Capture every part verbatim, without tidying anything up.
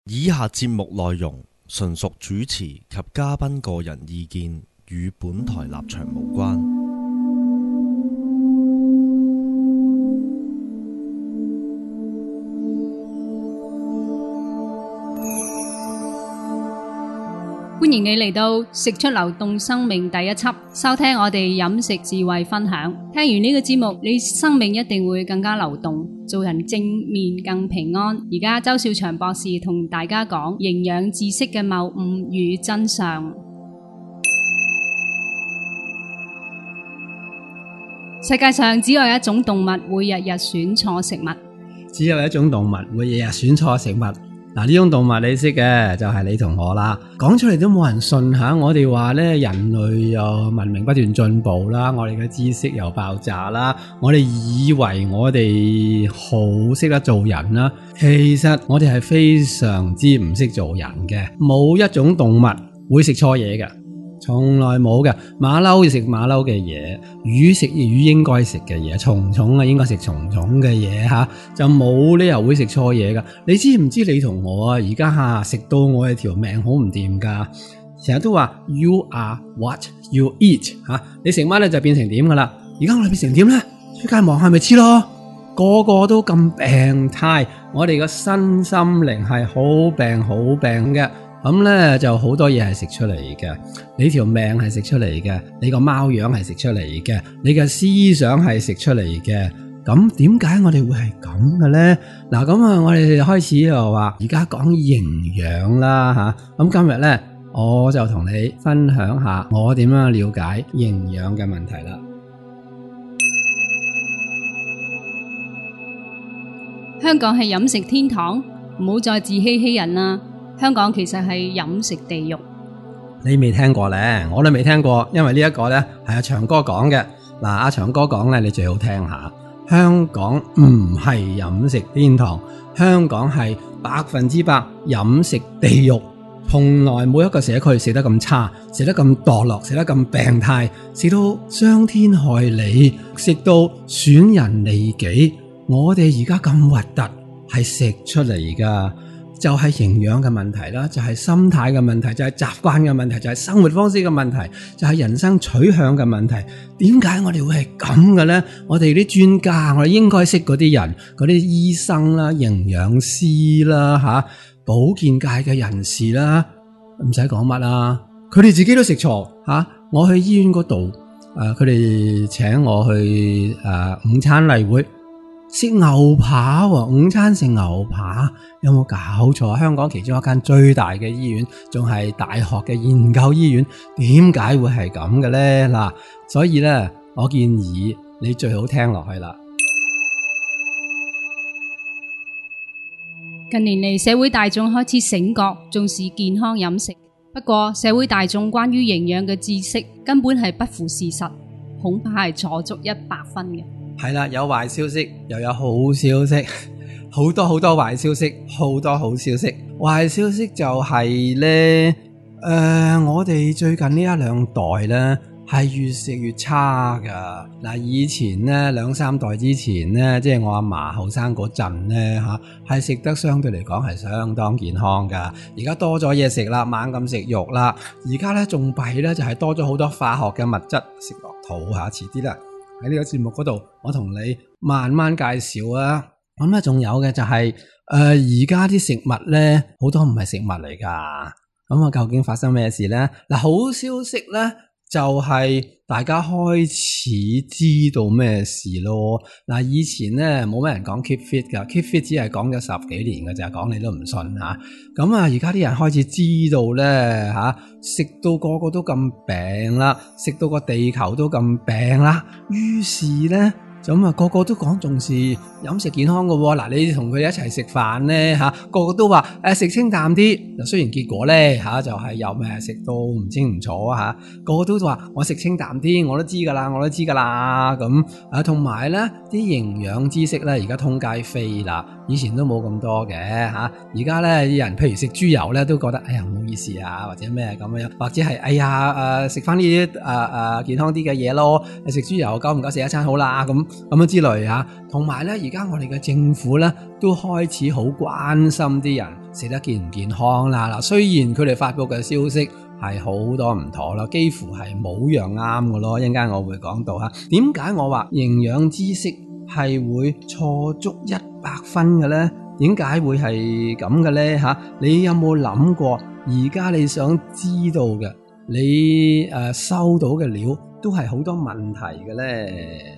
以下節目內容純屬主持及嘉賓個人意見，與本台立場無關。 歡迎你嚟到食出流動生命第一輯，收聽我哋飲食智慧分享。聽完呢個節目，你生命一定會更加流動，做人正面更平安。而家周少祥博士同大家講營養知識嘅謬誤與真相。世界上只有一種動物會日日選錯食物， 只有一種動物會日日選錯食物。嗱，呢種動物你識嘅就係你同我啦，講出嚟都冇人信吓。我哋話咧，人類又文明不斷進步啦，我哋嘅知識又爆炸啦，我哋以為我哋好識得做人啦，其實我哋係非常之唔識做人嘅。冇一種動物會食錯嘢嘅，從來冇嘅。馬騮食馬騮嘅嘢，魚食魚應該食嘅嘢，蟲蟲啊應該食蟲蟲嘅嘢吓，就冇理由會食錯嘢噶。你知唔知你同我啊而家吓食到我哋條命好唔掂噶？成日都話 You are what you eat 吓、啊，你食乜咧就變成點噶啦。而家我哋變成點咧？出街望下咪知咯，個個都咁病態，我哋個身心靈係好病好病嘅。咁咧就好多嘢係食出嚟嘅，你條命係食出嚟嘅，你個貓樣係食出嚟嘅，你嘅思想係食出嚟嘅。咁點解我哋會係咁嘅咧？嗱，咁啊，我哋開始又話而家講營養啦吓。咁今日咧，我就同你分享下我點樣了解營養嘅問題啦。 香港係飲食天堂，唔好再自欺欺人啦。香港其實係飲食地獄， 你未聽過咧，我都未聽過，因為呢一個咧係阿長哥講嘅。嗱，阿長哥講咧，你最好聽下。香港唔係飲食天堂，香港係百分之百飲食地獄。從來冇一個社區食得咁差，食得咁墮落，食得咁病態，食到傷天害理，食到損人利己。我哋而家咁核突，係食出嚟噶。就係營養嘅問題啦，就係心態嘅問題，就係習慣嘅問題，就係生活方式嘅問題，就係人生取向嘅問題。點解我哋會係咁嘅咧？我哋啲專家，我哋應該識嗰啲人，嗰啲醫生啦、營養師啦、吓保健界嘅人士啦，唔使講乜啦，佢哋自己都食錯吓。我去醫院嗰度，誒，佢哋請我去誒午餐例會。食牛扒喎，午餐食牛扒，有冇搞錯？香港其中一間最大嘅醫院，仲係大學嘅研究醫院，點解會係咁嘅咧？嗱，所以咧，我建議你最好聽落去啦。 近年嚟，社會大眾開始醒覺，重視健康飲食。不過，社會大眾關於營養嘅知識根本係不符事實，恐怕係錯足一百分嘅。 係啦，有壞消息，又有好消息，好多好多壞消息，好多好消息。壞消息就係咧，誒、呃，我哋最近呢一兩代咧係越食越差噶。嗱，以前咧兩三代之前咧，即係我阿嫲後生嗰陣咧吓，係食得相對嚟講係相當健康噶。而家多咗嘢食啦，猛咁食肉啦。而家咧仲弊咧，就係多咗好多化學嘅物質食落肚吓，遲啲啦。喺呢個節目嗰度，我同你慢慢介紹啊。咁咧，仲有嘅就係、是、誒，而家啲食物咧，好多唔係食物嚟噶。咁啊，究竟發生咩事咧？嗱，好消息咧，就係、是、大家開始知道咩事咯。嗱，以前咧冇咩人講 keep fit 噶 ，keep fit 只係講咗十幾年嘅，就係講你都唔信吓。咁啊，而家啲人開始知道咧吓，食到個個都咁病啦，食到個地球都咁病啦，於是咧。咁啊，個個都講重視飲食健康㗎喎。嗱，你同佢一齊食飯咧嚇，個個都話誒食清淡啲。嗱，雖然結果咧嚇就係又咩食到唔清唔楚嚇，個個都話我食清淡啲，我都知㗎啦，我都知㗎啦。咁啊，同埋咧啲營養知識咧，而家通街飛啦。以前都冇咁多嘅嚇，而家咧啲人譬如食豬油咧都覺得哎呀唔好意思啊，或者咩咁樣，或者係哎呀誒食翻呢啲誒誒健康啲嘅嘢咯。你食豬油夠唔夠食一餐好啦咁。咁樣之類吓，同埋咧，而家我哋嘅政府咧都開始好關心啲人食得健唔健康啦。嗱，雖然佢哋發佈嘅消息係好多唔妥啦，幾乎係冇樣啱嘅咯。一陣間我會講到嚇，點解我話營養知識係會錯足一百分嘅咧？點解會係咁嘅咧？嚇，你有冇諗過？而家你想知道嘅，你誒、呃、收到嘅料都係好多問題嘅咧。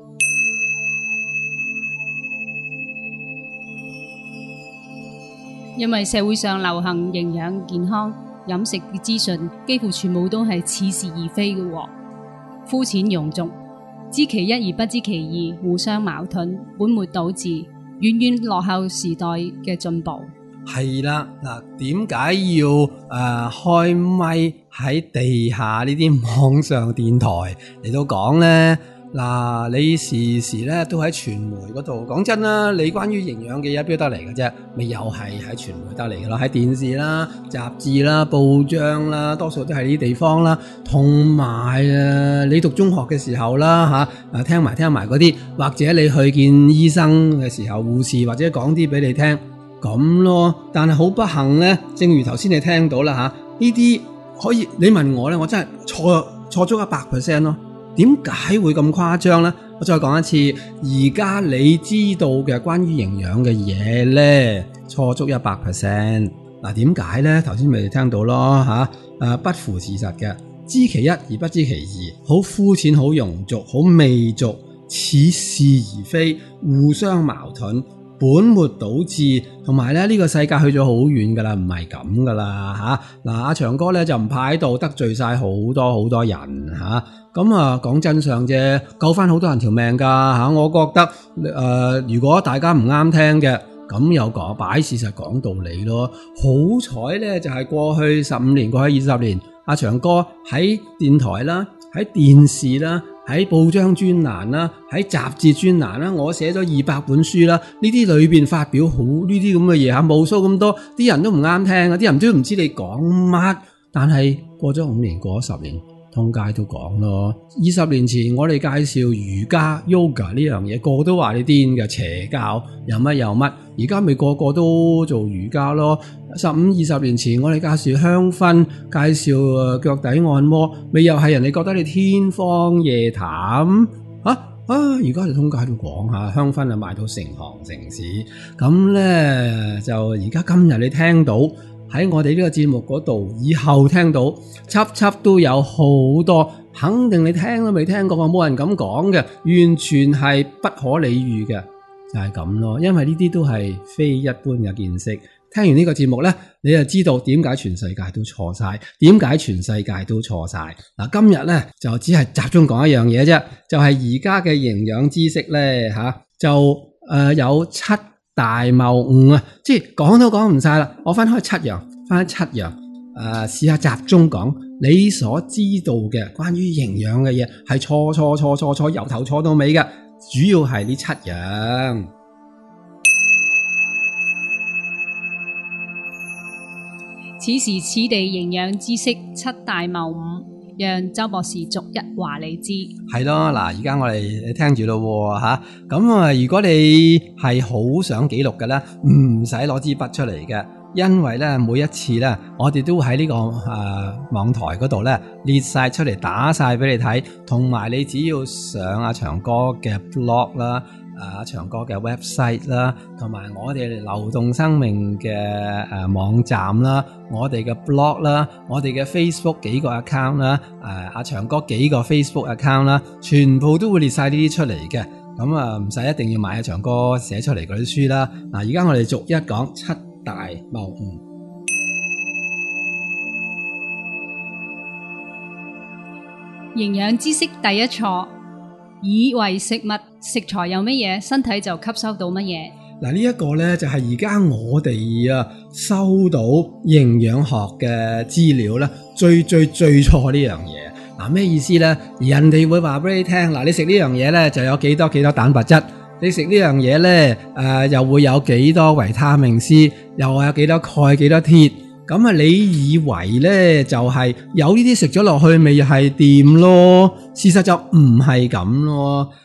因為社會上流行營養健康飲食嘅資訊，幾乎全部都係似是而非嘅，膚淺庸俗，知其一而不知其二，互相矛盾，本末倒置，遠遠落後時代嘅進步。 係啦，嗱，點解要誒、呃、開咪喺地下呢啲網上電台嚟到講咧？嗱，你時時咧都喺傳媒嗰度，講真啦，你關於營養嘅嘢邊得嚟嘅啫？咪又係喺傳媒得嚟嘅咯，喺電視啦、雜誌啦、報章啦，多數都係呢啲地方啦。同埋誒，你讀中學嘅時候啦嚇，誒聽埋聽埋嗰啲，或者你去見醫生嘅時候，護士或者講啲俾你聽咁咯。但係好不幸咧，正如頭先你聽到啦嚇，呢啲可以你問我咧，我真係錯錯足一百 percent 咯。點解會咁誇張呢？我再講一次，而家你知道嘅關於營養嘅嘢呢，錯足一百 percent。嗱，點解呢？頭先咪聽到咯吓，誒、啊，不符事實嘅，知其一而不知其二，好膚淺，好庸俗，好媚俗，似是而非，互相矛盾，本末倒置，同埋咧呢、呢個世界去咗好遠噶啦，唔係咁噶啦吓。嗱、啊，阿長哥咧就唔怕喺度得罪晒好多好多人吓。咁啊，講真相啫，救翻好多人條命噶吓。我覺得誒、呃，如果大家唔啱聽嘅，咁又講擺事實講道理咯。好彩咧，就係、是、過去十五年，過去二十年，阿長哥喺電台啦，喺電視啦，喺報章專欄啦，喺雜誌專欄啦，我寫咗二百本書啦，呢啲裏邊發表好呢啲咁嘅嘢吓，無數咁多，啲人都唔啱聽啊，啲人都唔知你講乜。但係過咗五年，過咗十年。通街都講咯，二十年前我哋介紹瑜伽 yoga 呢樣嘢，個個都話你癲嘅邪教，有乜有乜，而家咪個個都做瑜伽咯。十五二十年前我哋介紹香薰，介紹誒腳底按摩，咪又係人哋覺得你天方夜譚啊啊！而家就通街都講下香薰啊，賣到成行成市，咁咧就而家今日你聽到。喺我哋呢個節目嗰度，以後聽到輯輯都有好多，肯定你聽都未聽過，冇人咁講嘅，完全係不可理喻嘅，就係咁咯。因為呢啲都係非一般嘅見識。聽完呢個節目呢，你就知道點解全世界都錯晒，點解全世界都錯晒。嗱，今日呢，就只係集中講一樣嘢啫，就係而家嘅營養知識呢，吓就誒、呃、有七。大謬誤啊！即係講都講唔晒啦，我分開七樣，分開七樣，誒、呃，試下集中講你所知道嘅關於營養嘅嘢係錯錯錯錯錯，由頭錯到尾嘅，主要係呢七樣。 此時此地營養知識七大謬誤。讓周博士逐一話你知， 係咯。嗱，而家我哋聽住咯吓，咁啊，如果你係好想記錄嘅咧，唔使攞支筆出嚟嘅，因為咧每一次咧，我哋都喺呢、這個誒、呃、網台嗰度咧列晒出嚟，打晒俾你睇，同埋你只要上阿長哥嘅 blog 啦。啊，長哥嘅 website 啦，同埋我哋流動生命嘅誒、呃、網站啦，我哋嘅 blog 啦，我哋嘅 Facebook 幾個 account 啦，誒阿長哥幾個 Facebook account 啦，全部都會列晒呢啲出嚟嘅。咁啊，唔使一定要買阿長哥寫出嚟嗰啲書啦。嗱，而家我哋逐一講七大謬誤。 營養知識第一錯。以為食物食材有乜嘢，身體就吸收到乜嘢。 嗱，呢一個呢，就係而家我哋啊收到營養學嘅資料咧，最最最錯呢樣嘢。嗱，咩意思呢？人哋會話俾你聽，嗱，你食呢樣嘢呢，就有幾多幾多蛋白質，你食呢樣嘢呢，誒、呃、又會有幾多維他命 C， 又有幾多鈣幾多鐵。咁啊，你以為咧就係、是、有呢啲食咗落去，咪係掂咯？事實就唔係咁咯。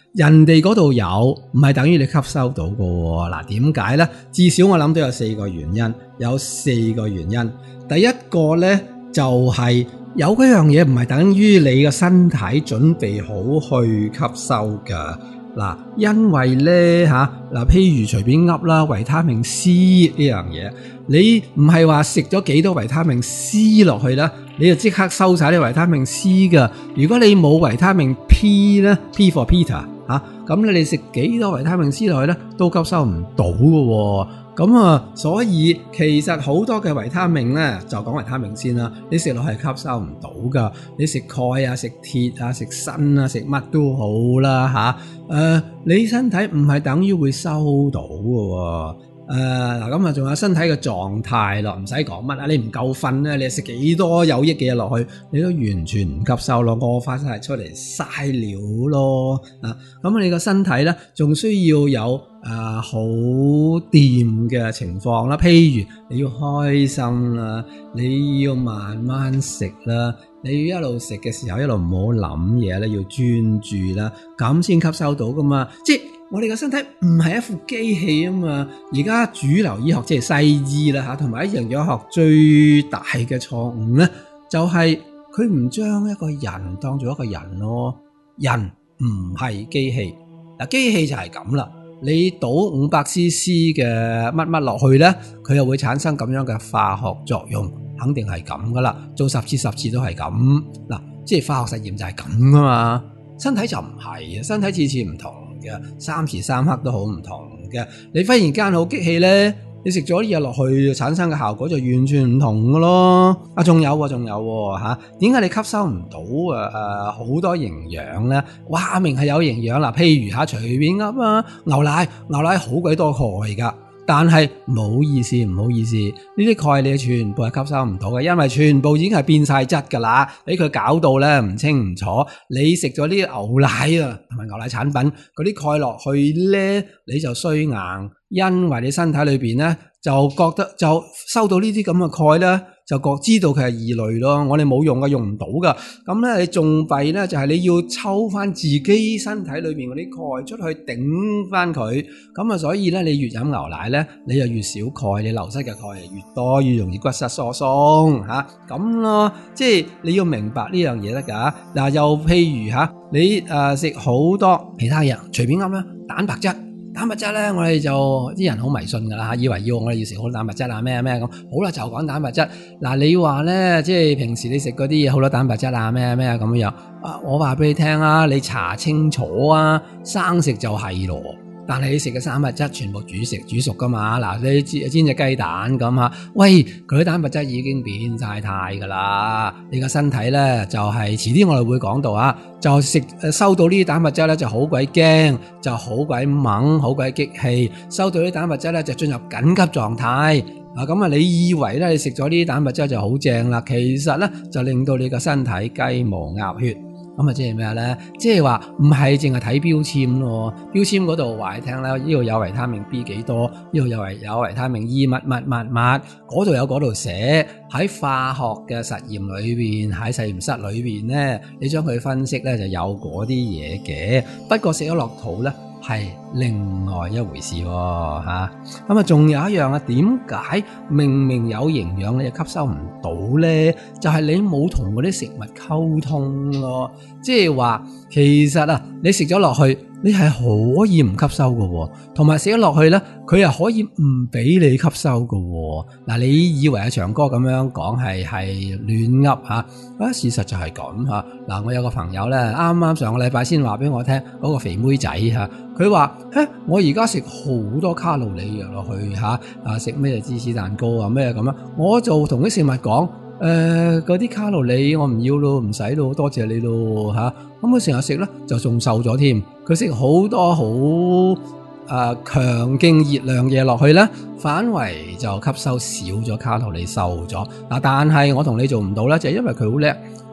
人哋嗰度有，唔係等於你吸收到㗎喎。嗱，點解呢？至少我諗都有四個原因，有四個原因。第一個呢，就係、是、有嗰樣嘢唔係等於你嘅身體準備好去吸收㗎。嗱，因為咧嚇嗱，譬如隨便噏啦，維他命 C 呢樣嘢，你唔係話食咗幾多維他命 C 落去啦，你就即刻收晒啲維他命 C 噶。如果你冇維他命 P 咧 ，P for Peter 嚇，咁咧你食幾多維他命 C 落去咧，都吸收唔到噶喎。咁啊，所以其實好多嘅維他命咧，就講維他命先啦。你食落係吸收唔到噶。你食鈣啊、食鐵啊、食鋅啊、食乜都好啦吓。誒、呃，你身體唔係等於會收到噶。誒，嗱咁啊，仲有身體嘅狀態咯，唔使講乜啊。你唔夠瞓咧，你食幾多有益嘅嘢落去，你都完全唔吸收咯，屙翻晒出嚟嘥料咯。啊，咁你個身體咧，仲需要有誒好掂嘅情況啦。譬如你要開心啦，你要慢慢食啦，你要一路食嘅時候一路唔好諗嘢咧，要專注啦，咁先吸收到噶嘛。即係我哋嘅身體唔係一副機器啊嘛。而家主流醫學即係西醫啦吓，同埋營養學最大嘅錯誤咧，就係佢唔將一個人當做一個人咯。人唔係機器，嗱，機器就係咁啦。你倒五百 C C 嘅乜乜落去咧，佢又會產生咁樣嘅化學作用，肯定係咁噶啦。做十次十次都係咁，嗱，即係化學實驗就係咁噶嘛。身體就唔係，身體次次唔同嘅，三時三刻都好唔同嘅。你忽然間好激氣咧，你食咗啲嘢落去產生嘅效果就完全唔同噶咯。啊，仲有喎，仲有喎嚇，點解你吸收唔到誒誒好多營養咧？哇，明係有營養啦，譬如嚇隨便噏啊，牛奶牛奶好鬼多鈣㗎。但係唔好意思，唔好意思，呢啲鈣你全部係吸收唔到嘅，因為全部已經係變晒質㗎啦，俾佢搞到咧唔清唔楚。你食咗啲牛奶啊，同埋牛奶產品嗰啲鈣落去咧，你就衰硬，因為你身體裏邊咧就覺得就收到呢啲咁嘅鈣咧，就覺知道佢係異類咯。我哋冇用嘅，用唔到㗎。咁咧你仲弊咧，就係你要抽翻自己身體裏邊嗰啲鈣出去頂翻佢。咁啊，所以咧你越飲牛奶咧，你就越少鈣，你流失嘅鈣係越多，越容易骨質疏鬆嚇咁咯。即係你要明白呢樣嘢得㗎。嗱，又譬如嚇你誒食好多其他嘢，隨便啱啦，蛋白質。蛋白質咧，我哋就啲人好迷信噶啦吓，以為要我哋要食好多蛋白質啊咩咩咁。好啦，就講蛋白質。嗱，你話咧，即係平時你食嗰啲嘢好多蛋白質啊咩咩咁樣啊，我話俾你聽啊，你查清楚啊，生食就係咯。但係你食嘅蛋白質全部煮食煮熟噶嘛。嗱，你煎煎隻雞蛋咁吓，喂，佢啲蛋白質已經變晒態噶啦。你個身體咧就係遲啲我哋會講到啊，就食收到呢啲蛋白質咧就好鬼驚，就好鬼猛，好鬼激氣。收到啲蛋白質咧就進入緊急狀態啊。咁啊，你以為咧你食咗呢啲蛋白質就好正啦，其實咧就令到你個身體雞毛鴨血。咁啊，即係咩咧？即係話唔係淨係睇標籤咯，標籤嗰度話你聽啦，呢度有維他命 B 幾多，呢度有維有維他命 E 乜乜乜乜，嗰度有嗰度寫。喺化學嘅實驗裏邊，喺實驗室裏邊咧，你將佢分析咧就有嗰啲嘢嘅。不過食咗落肚咧係另外一回事喎嚇。咁啊，仲有一樣啊，點解明明有營養你又吸收唔到咧？就係你冇同嗰啲食物溝通咯。即係話其實啊，你食咗落去，你係可以唔吸收嘅，同埋食咗落去咧，佢又可以唔俾你吸收嘅。嗱，你以為阿長哥咁樣講係係亂噏吓？啊，事實就係咁吓。嗱，我有個朋友咧，啱啱上個禮拜先話俾我聽，嗰個肥妹仔吓，佢話：嘿，我而家食好多卡路里落去吓，啊食咩芝士蛋糕啊咩咁樣，我就同啲食物講。誒、呃，嗰啲卡路里我唔要咯，唔使咯，多謝你咯吓。咁佢成日食咧，就仲瘦咗添。佢食好多好誒強勁熱量嘢落去咧，反為就吸收少咗卡路里，瘦咗。嗱，但係我同你做唔到咧，就係因為佢好叻，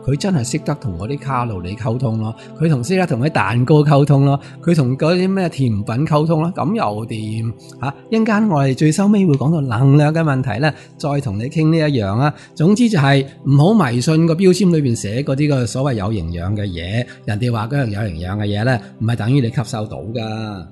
佢真係識得同嗰啲卡路里溝通咯，佢同識得同啲蛋糕溝通咯，佢同嗰啲咩甜品溝通咯，咁又掂吓？一陣間我哋最收尾會講到能量嘅問題咧，再同你傾呢一樣啊。總之就係唔好迷信個標籤裏邊寫嗰啲個所謂有營養嘅嘢，人哋話嗰樣有營養嘅嘢咧，唔係等於你吸收到噶。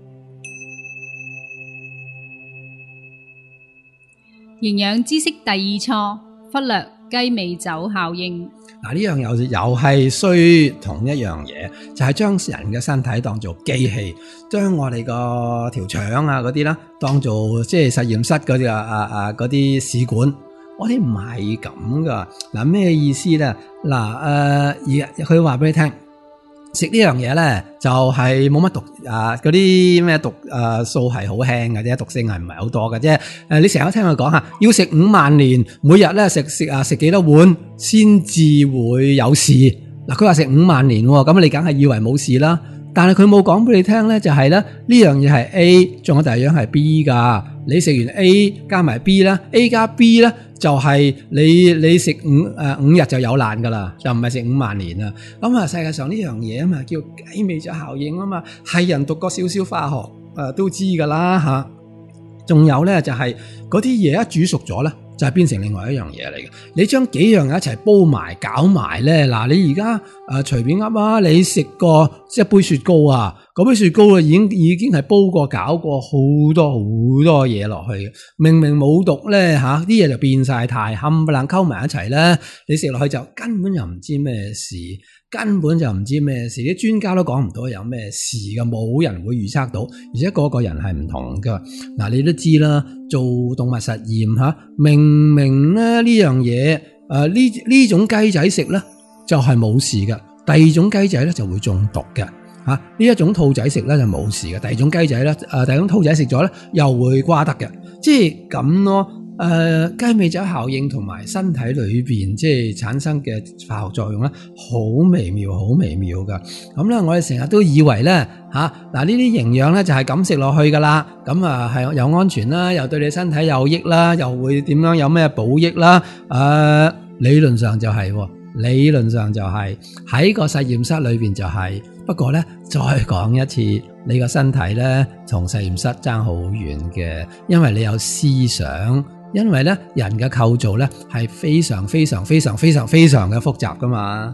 營養知識第二錯，忽略雞尾酒效應。 嗱，呢樣又又係衰同一樣嘢，就係將人嘅身體當做機器，將我哋個條腸啊嗰啲啦，當做即係實驗室嗰啲啊啊啊嗰啲試管。我哋唔係咁噶。嗱，咩意思咧？嗱，誒而佢話俾你聽。食呢樣嘢咧，就係冇乜毒啊！嗰啲咩毒啊素係好輕嘅啫，毒性係唔係好多嘅啫。誒，你成日都聽佢講下，要食五萬年，每日咧食食啊食幾多碗先至會有事。嗱，佢話食五萬年，咁你梗係以為冇事啦。但係佢冇講俾你聽咧，就係咧呢樣嘢係 A， 仲有第二樣係 B 噶。你食完 A 加埋 B 啦 ，A 加 B 咧就係你你食五誒五日就有難噶啦，就唔係食五萬年啊。咁啊，世界上呢樣嘢啊嘛，叫雞尾酒效應啊嘛，係人讀過少少化學誒都知噶啦吓。仲有咧就係嗰啲嘢一煮熟咗咧，就係變成另外一樣嘢嚟嘅。你將幾樣嘢一齊煲埋搞埋咧，嗱，你而家誒隨便噏啊，你食過一杯雪糕啊，嗰杯雪糕啊已經已經係煲過搞過好多好多嘢落去嘅，明明冇毒咧吓，啲嘢就變晒態，冚唪唥溝埋一齊咧，你食落去就根本就唔知咩事，根本就唔知咩事，啲專家都講唔到有咩事嘅，冇人會預測到，而且個個人係唔同噶。嗱，你都知啦，做動物實驗吓，明明咧呢樣嘢誒呢呢種雞仔食咧就係冇事嘅，第二種雞仔咧就會中毒嘅。吓，呢一種兔仔食咧就冇事嘅，第二種雞仔咧，誒，第二種兔仔食咗咧又會瓜得嘅，即係咁咯。誒、呃，雞尾酒效應同埋身體裏邊即係產生嘅化學作用咧，好微妙，好微妙噶。咁咧，我哋成日都以為咧，吓嗱呢啲營養咧就係咁食落去噶啦，咁啊係又安全啦，又對你身體有益啦，又會點樣有咩補益啦？誒、呃，理論上就係、是，理論上就係、是、喺個實驗室裏邊就係、是。不過咧，再講一次，你個身體咧同實驗室爭好遠嘅，因為你有思想，因為咧人嘅構造咧係非常非常非常非常非常嘅複雜噶嘛。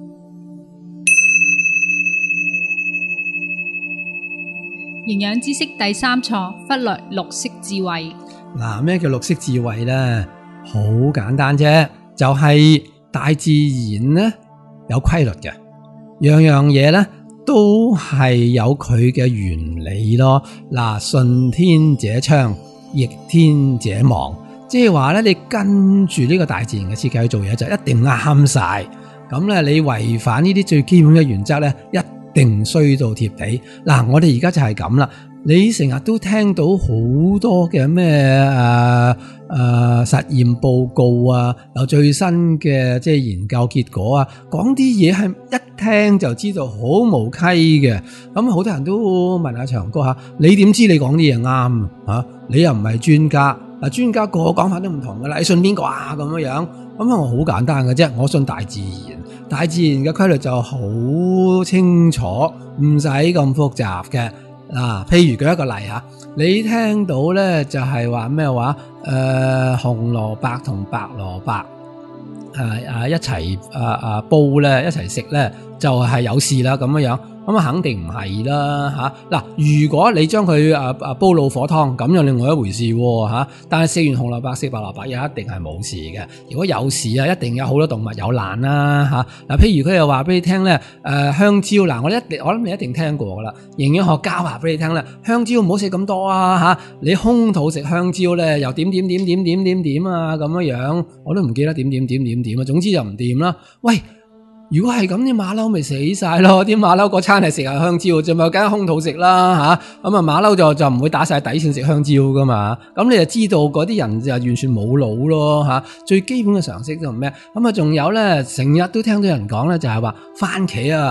營養知識第三錯，忽略綠色智慧。嗱， 咩叫綠色智慧咧？好簡單啫，就係、是、大自然咧有規律嘅。樣樣嘢咧都係有佢嘅原理咯。嗱，順天者昌，逆天者亡，即係話咧，你跟住呢個大自然嘅設計去做嘢就一定啱晒。咁咧，你違反呢啲最基本嘅原則咧，一定衰到貼地。嗱，我哋而家就係咁啦。你成日都聽到好多嘅咩誒誒實驗報告啊，有最新嘅即係研究結果啊，講啲嘢係一聽就知道好無稽嘅。咁好多人都問阿長哥吓，你點知你講啲嘢啱啊？你又唔係專家，嗱，專家個個講法都唔同噶啦，你信邊個啊？咁樣樣，咁啊我好簡單嘅啫，我信大自然，大自然嘅規律就好清楚，唔使咁複雜嘅。嗱、啊，譬如舉一個例啊，你聽到咧就係話咩話？誒、呃，紅蘿蔔同白蘿蔔誒誒一齊誒誒煲咧，一齊食咧就係、是、有事啦咁樣樣。咁啊肯定唔係啦吓，嗱，如果你將佢誒誒煲老火湯，咁又另外一回事喎吓。但係食完紅蘿蔔食白蘿蔔又一定係冇事嘅。如果有事啊，一定有好多動物有難啦吓。嗱，譬如佢又話俾你聽咧，誒香蕉嗱，我一定我諗你一定聽過噶啦。營養學家話俾你聽咧，香蕉唔好食咁多啊吓，你空肚食香蕉咧又點點點點點點點啊咁樣樣，我都唔記得點點點點點啊，總之就唔掂啦。喂！如果係咁，啲馬騮咪死晒咯！啲馬騮嗰餐係食下香蕉，就咪梗係空肚食啦吓。咁啊馬騮就就唔會打晒底線食香蕉噶嘛。咁你就知道嗰啲人就完全冇腦咯吓。最基本嘅常識就係咩？咁啊仲有咧，成日都聽到人講咧，就係話番茄啊，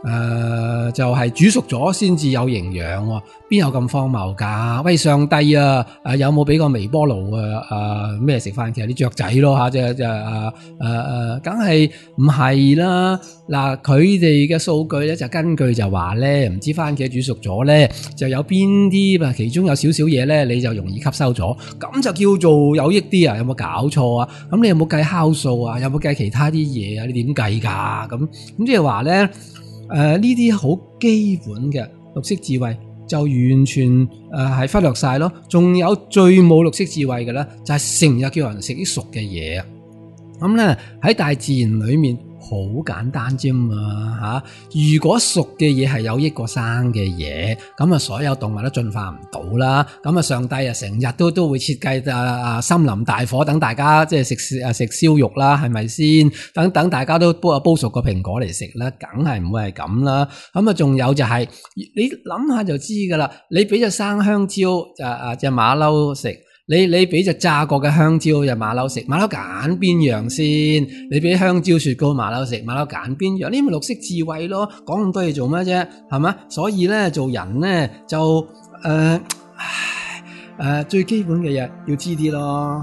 呃、就係、是、煮熟咗先至有營養喎，邊有咁荒謬㗎？喂，上帝啊，誒有冇俾個微波爐啊？誒咩食飯？其實啲雀仔咯嚇，即係即係誒誒誒，梗係唔係啦？嗱，佢哋嘅數據咧就根據就話咧，唔知番茄煮熟咗咧，就有邊啲啊？其中有少少嘢咧，你就容易吸收咗，咁就叫做有益啲啊？有冇搞錯啊？咁你有冇計酵素啊？有冇計其他啲嘢啊？你點計㗎？咁咁即係話咧，誒呢啲好基本嘅綠色智慧就完全誒係忽略晒咯。仲有最冇綠色智慧嘅咧，就係成日叫人食啲熟嘅嘢啊！咁咧喺大自然裏面好簡單啫嘛嚇。如果熟嘅嘢係有益過生嘅嘢，咁啊所有動物都進化唔到啦。咁啊上帝啊成日都都會設計啊啊森林大火等大家即係食啊食燒肉啦，係咪先？等等大家都煲啊煲熟個蘋果嚟食啦，梗係唔會係咁啦。咁啊仲有就係、是、你諗下就知噶啦，你俾隻生香蕉就啊隻馬騮食。你你俾隻炸過嘅香蕉就馬騮食，馬騮揀邊樣先？你俾香蕉雪糕馬騮食，馬騮揀邊樣？呢咪綠色智慧咯，講咁多嘢做咩啫？係嘛？所以咧做人咧就誒、呃呃、最基本嘅嘢要知啲咯。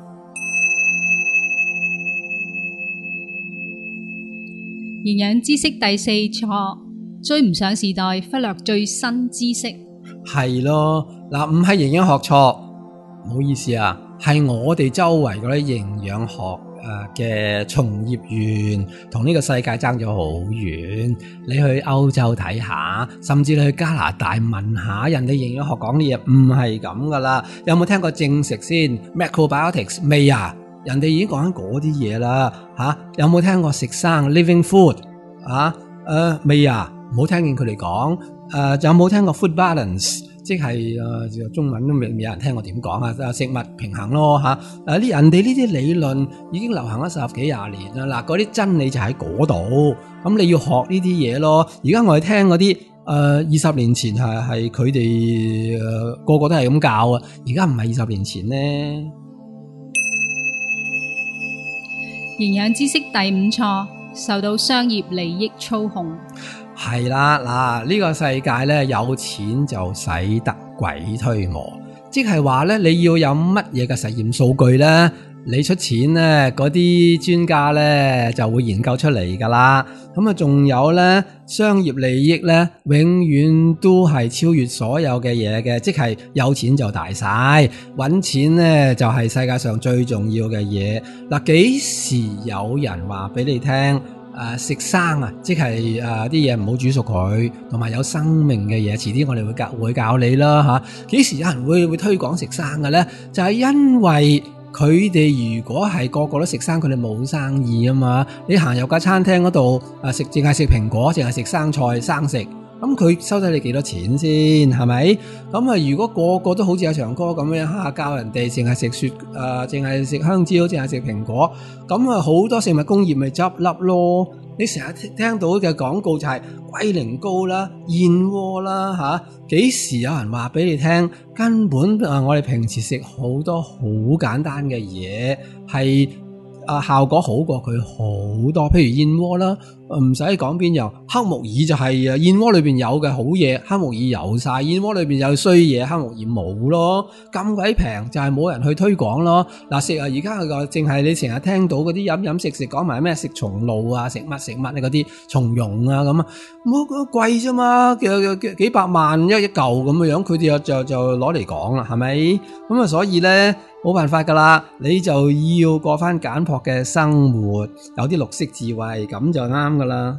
營養知識第四錯，追唔上時代，忽略最新知識。係咯，嗱唔係營養學錯。唔好意思啊，係我哋周圍嗰啲營養學誒嘅從業員同呢個世界爭咗好遠。你去歐洲睇下，甚至你去加拿大問下人哋營養學講啲嘢，唔係咁噶啦。有冇聽過正食先 Macrobiotics 未啊？人哋已經講緊嗰啲嘢啦吓。有冇聽過食生 Living Food 啊？誒未啊？冇聽見佢哋講誒？有冇聽過 Food Balance？即係誒，中文都未未有人聽我點講啊！食物平衡咯吓，誒呢人哋呢啲理論已經流行咗十幾廿年啦。嗱，嗰啲真理就喺嗰度，咁你要學呢啲嘢咯。而家我哋聽嗰啲誒，二十年前係係佢哋誒個個都係咁教啊，而家唔係二十年前呢。 營養知識第五錯，受到商業利益操控。 係啦，嗱、這、呢個世界咧有錢就使得鬼推磨，即係話咧你要有乜嘢嘅實驗數據咧，你出錢咧，嗰啲專家咧就會研究出嚟噶啦。咁啊，仲有咧商業利益咧，永遠都係超越所有嘅嘢嘅，即係有錢就大晒，搵錢咧就係世界上最重要嘅嘢。嗱，幾時有人話俾你聽？誒、呃，食生啊，即係誒啲嘢唔好煮熟佢，同埋有，有生命嘅嘢，遲啲我哋會教會教你啦吓。幾、啊、時有人會會推廣食生嘅咧？就係、是、因為佢哋如果係個個都食生，佢哋冇生意啊嘛。你行入間餐廳嗰度，誒食淨係食蘋果，淨係食生菜生食。咁佢收低你幾多錢先係咪？咁啊，如果個個都好似阿長哥咁樣吓教人哋淨係食雪誒，淨係食香蕉，淨係食蘋果，咁啊好多食物工業咪執笠咯。你成日聽到嘅廣告就係龜苓膏啦、燕窩啦吓，幾時有人話俾你聽？根本誒，我哋平時食好多好簡單嘅嘢係啊效果好過佢好多，譬如燕窩啦。唔使講邊樣，黑木耳就係啊，燕窩裏邊有嘅好嘢，黑木耳有晒；燕窩裏邊有衰嘢，黑木耳冇咯。咁鬼平就係冇人去推廣咯。嗱，食啊，而家個淨係你成日聽到嗰啲飲飲食食講埋咩食松露啊，食乜食乜你嗰啲松茸啊咁啊，冇咁貴啫嘛，幾幾百萬一一嚿咁嘅樣，佢哋就就攞嚟講啦，係咪？咁啊，所以咧冇辦法噶啦，你就要過翻簡樸嘅生活，有啲綠色智慧，咁就啱噶啦。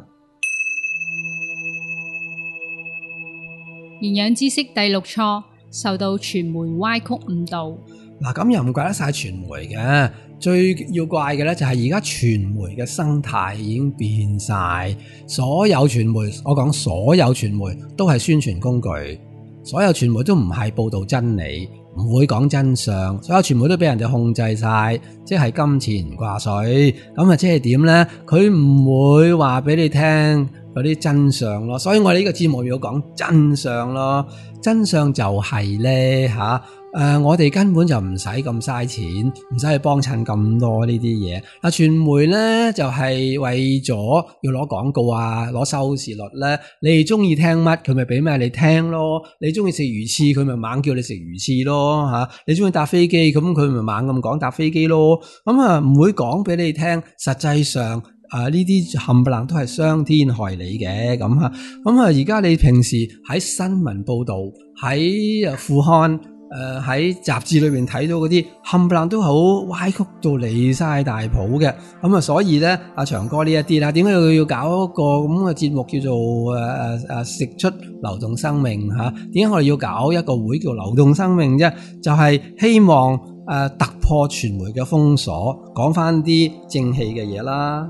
營養知識第六錯，受到傳媒歪曲誤導。 嗱，咁又唔怪得晒傳媒嘅，最要怪嘅咧就係而家傳媒嘅生態已經變晒，所有傳媒，我講所有傳媒都係宣傳工具，所有傳媒都唔係報道真理，唔會講真相，所有傳媒都俾人哋控制晒，即係金錢掛帥。咁啊，即係點咧？佢唔會話俾你聽嗰啲真相咯。所以我哋呢個節目要講真相咯。真相就係咧吓， 呃、我哋根本就唔使咁嘥錢，唔使去幫襯咁多呢啲嘢。嗱，傳媒咧就係、是、為咗要攞廣告啊，攞收視率咧，你哋中意聽乜，佢咪俾咩你聽咯。你中意食魚翅，佢咪猛叫你食魚翅咯吓。你中意搭飛機，咁佢咪猛咁講搭飛機咯。咁啊唔會講俾你聽，實際上啊呢啲冚唪唥都係傷天害理嘅咁啊。咁啊而家你平時喺新聞報道，喺副刊。誒喺雜誌裏面睇到嗰啲冚唪唥都好歪曲到離晒大譜嘅，咁啊所以咧阿長哥呢一啲啦，點解佢要搞一個咁嘅節目叫做誒誒誒食出流動生命嚇？點解我哋要搞一個會叫流動生命啫？就係、是、希望誒、呃、突破傳媒嘅封鎖，講翻啲正氣嘅嘢啦。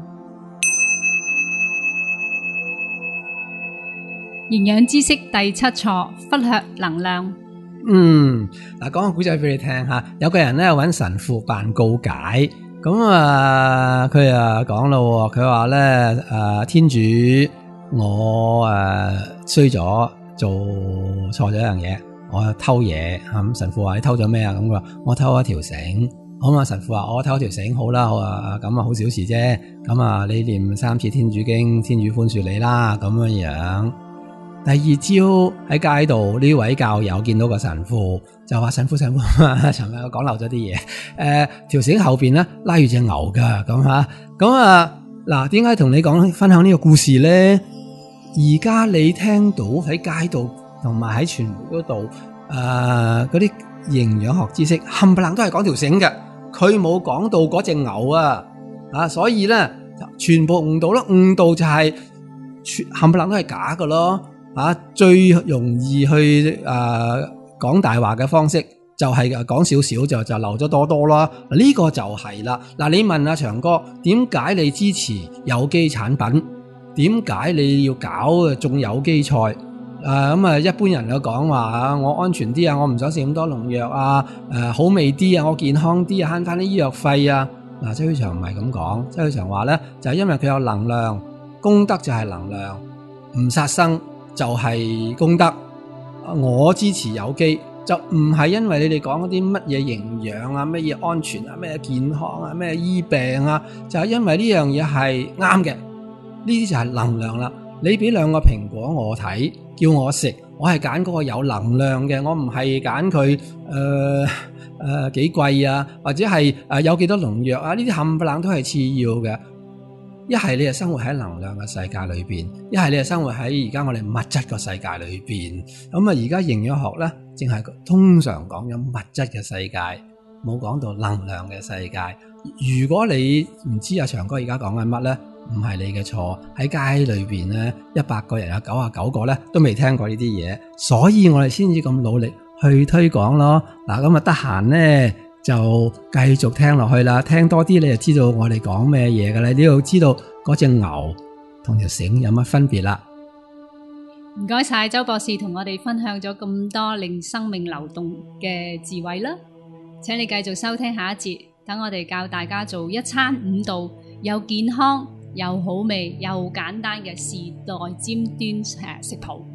營養知識第七錯，忽略能量。 嗯，嗱，講個古仔俾你聽吓，有個人咧揾神父辦告解，咁啊佢啊講咯，佢話咧誒天主，我誒衰咗，做錯咗一樣嘢，我偷嘢，咁神父話你偷咗咩啊？咁佢話我偷咗條繩，咁啊神父話我偷咗條繩好啦，好啊咁啊好小事啫，咁啊你念三次天主經，天主寬恕你啦，咁樣樣。第二朝喺街度，呢位教友見到個神父，就話神父神父，尋日我講漏咗啲嘢。誒、呃，條繩後邊咧拉住隻牛噶，咁吓，咁啊嗱，點解同你講分享呢個故事咧？而家你聽到喺街度同埋喺傳媒嗰度，誒、呃，嗰啲營養學知識冚唪唥都係講條繩嘅，佢冇講到嗰隻牛啊，啊，所以咧全部誤導咯，誤導就係全冚唪唥都係假㗎咯。啊，最容易去誒講大話嘅方式就係講少少就就漏咗多多啦。呢、這個就係啦。嗱，你問阿長哥，點解你支持有機產品？點解你要搞種有機菜？誒咁啊，一般人就講話啊，我安全啲啊，我唔想食咁多農藥啊，誒、呃、好味啲啊，我健康啲啊，慳翻啲醫藥費啊。嗱、呃，周小祥唔係咁講，周小祥話咧就係、是、因為佢有能量，功德就係能量，唔殺生就係功德。我支持有機，就唔係因為你哋講嗰啲乜嘢營養啊、乜嘢安全啊、乜嘢健康啊、乜嘢醫病啊，就係因為呢樣嘢係啱嘅。呢啲就係能量啦。你俾兩個蘋果我睇，叫我食，我係揀嗰個有能量嘅，我唔係揀佢誒誒幾貴啊，或者係誒有幾多農藥啊，呢啲冚唪唥都係次要嘅。一係你係生活喺能量嘅世界裏邊，一係你係生活喺而家我哋物質嘅世界裏邊。咁啊，而家營養學咧，淨係通常講緊物質嘅世界，冇講到能量嘅世界。如果你唔知阿長哥而家講緊乜咧，唔係你嘅錯。喺街裏邊咧，一百個人有九十九個咧都未聽過呢啲嘢，所以我哋先至咁努力去推廣咯。嗱，咁啊得閒咧，就繼續聽落去啦，聽多啲你就知道我哋講咩嘢㗎啦。你要知道嗰隻牛同條繩有乜分別啦。 唔該晒周博士同我哋分享咗咁多令生命流動嘅智慧啦。請你繼續收聽下一節，等我哋教大家做一餐五道又健康又好味又簡單嘅時代尖端誒食譜。